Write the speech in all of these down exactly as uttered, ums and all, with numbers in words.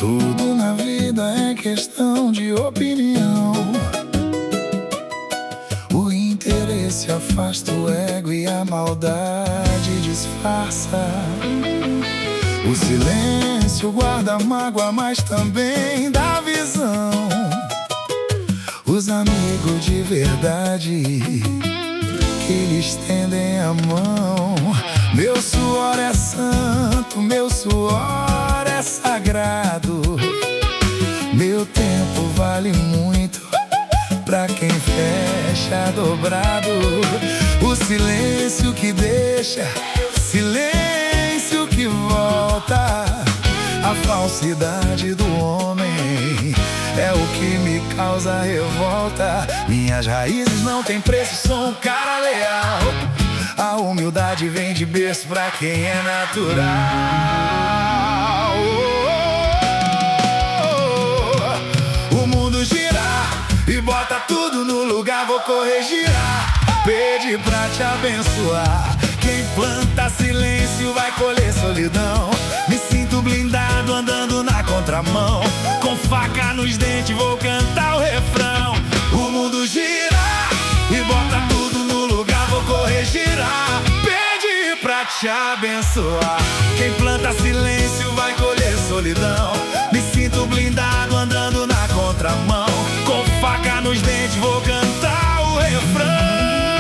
Tudo na vida é questão de opinião. O interesse afasta o ego e a maldade disfarça. O silêncio guarda mágoa, mas também dá visão. Os amigos de verdade que lhe estendem a mão. Meu suor é santo, meu suor é sagrado. Meu tempo vale muito pra quem fecha dobrado. O silêncio que deixa, silêncio que volta. A falsidade do homem é o que me causa revolta. Minhas raízes não têm preço, sou um cara leal. A humildade vem de berço pra quem é natural. O mundo gira e bota tudo no lugar. Vou corrigir, pede pra te abençoar. Quem planta silêncio vai colher solidão. Me sinto blindado andando na contramão. Com faca nos dentes vou cantar o refrão. O mundo gira e bota tudo no lugar. Vou corrigir, pede pra te abençoar. Quem planta silêncio vai colher solidão. Me sinto blindado andando na contramão. Com faca nos dentes vou cantar o refrão.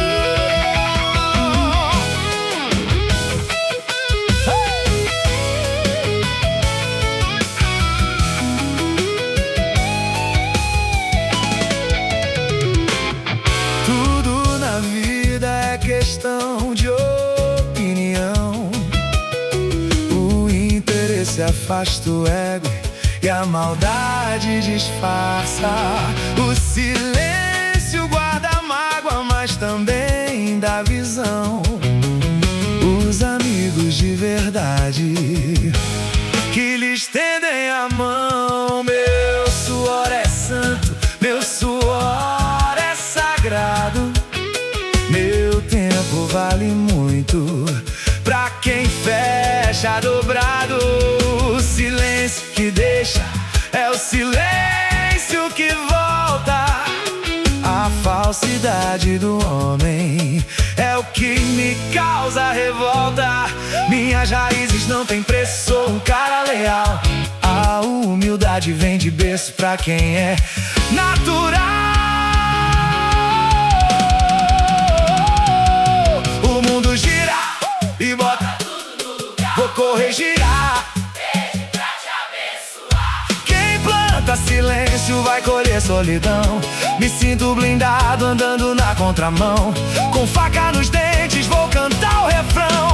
Questão de opinião. O interesse afasta o ego e a maldade disfarça. O silêncio guarda mágoa, mas também dá visão. Os amigos de verdade que lhe estendem a mão. Meu suor é santo, meu suor é sagrado. Meu tempo vale muito pra quem fecha dobrado. O silêncio que deixa é o silêncio que volta. A falsidade do homem é o que me causa revolta. Minhas raízes não têm preço, sou um cara leal. A humildade vem de berço pra quem é natural. E bota tudo no lugar. Vou corrigir, pede pra te abençoar. Quem planta silêncio vai colher solidão. Me sinto blindado andando na contramão. Com faca nos dentes vou cantar o refrão.